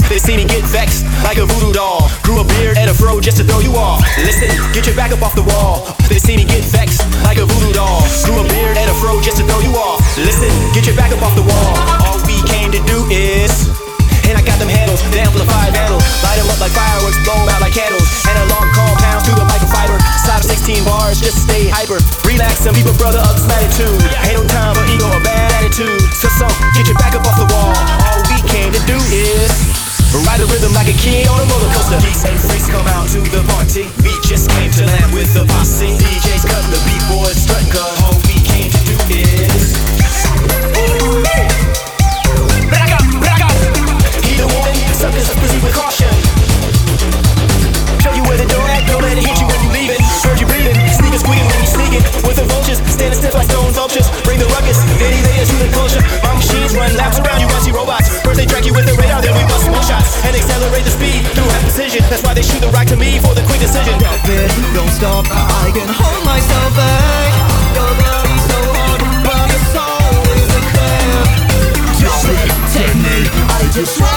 They see me get vexed like a voodoo doll. Grew a beard and a fro just to throw you off. Listen, get your back up off the wall. They see me get vexed like a voodoo doll. Grew a beard and a fro just to throw you off. Listen, get your back up off the wall. All we came to do is, and I got them handles, the amplified handle. Light them up like fireworks, blow them out like candles. And a long compound through the microfiber. Side of 16 bars, just stay hyper. Relax and keep a brother up this attitude. Ain't no time for ego or bad attitude. So get your back up off the wall. All we came to do is ride the rhythm like a kid on a roller coaster. Geeks and freaks come out to the party. We just came to land with the posse. DJs cut the beat, boys strutting, cause all we came to do is back up, back up. Either one, suckers are busy with caution. Show you where the door at, don't let it hit you when you leaving. Heard you breathing, sneakers squeaking when you sneaking. With the vultures, standing stiff like stone vultures. Bring the ruckus, then invaders to the culture. My machines run laps around you, rusty robots. First they track you with the radar, then we bust more shots and accelerate the speed through half precision. That's why they shoot the right to me for the quick decision. Drop it, don't stop, I can hold myself back. Your body's so hard, but your soul isn't there. Drop it, take me, I just